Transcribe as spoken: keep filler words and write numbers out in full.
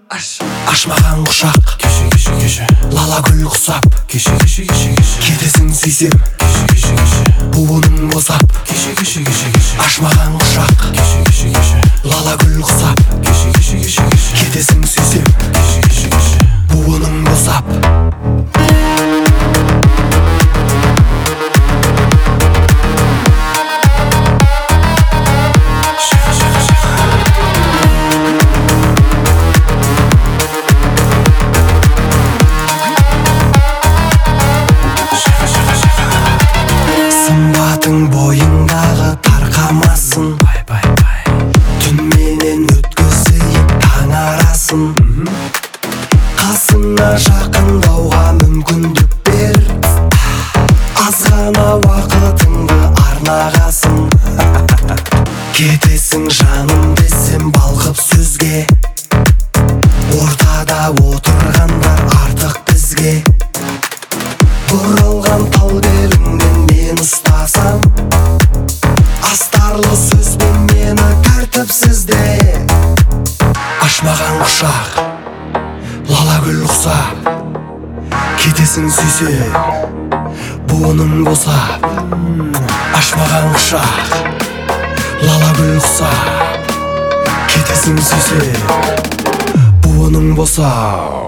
Ашмаған құшақ, кеше кеше кеше лала гүл құсап, кеше кеше кеше кеше кетесің сүйсем, кеше кеше кеше буының босап. кеше кеше кеше кеше Ашмаған құшақ, кеше кеше кеше лала гүл құсап, кеше кеше кеше кеше кетесің сүйсем, кеше кеше кеше буының босап. Шиға шиға шиға Шиға шиға шиға Сымбатың бойыңдағы тарқамасын, Бай бай бай түнменен өткізейік таң арасын. Қасыңа жақындауға мүмкіндік бер, аз ғана уақытыңды арнағасын. Кетесің жаным десем балқып сөзге, ортада отырғандар артық бізге. Бұрылған тал беліңнен мен ұстасам, астарлы сөзбен мені тәртіпсізде. Ашмаған құшақ, лала гүл құсап, кетесің сүйсем, буының босап. Ашмаған құшақ, лала гүл құсап, кетесің сүйсем, буының босап.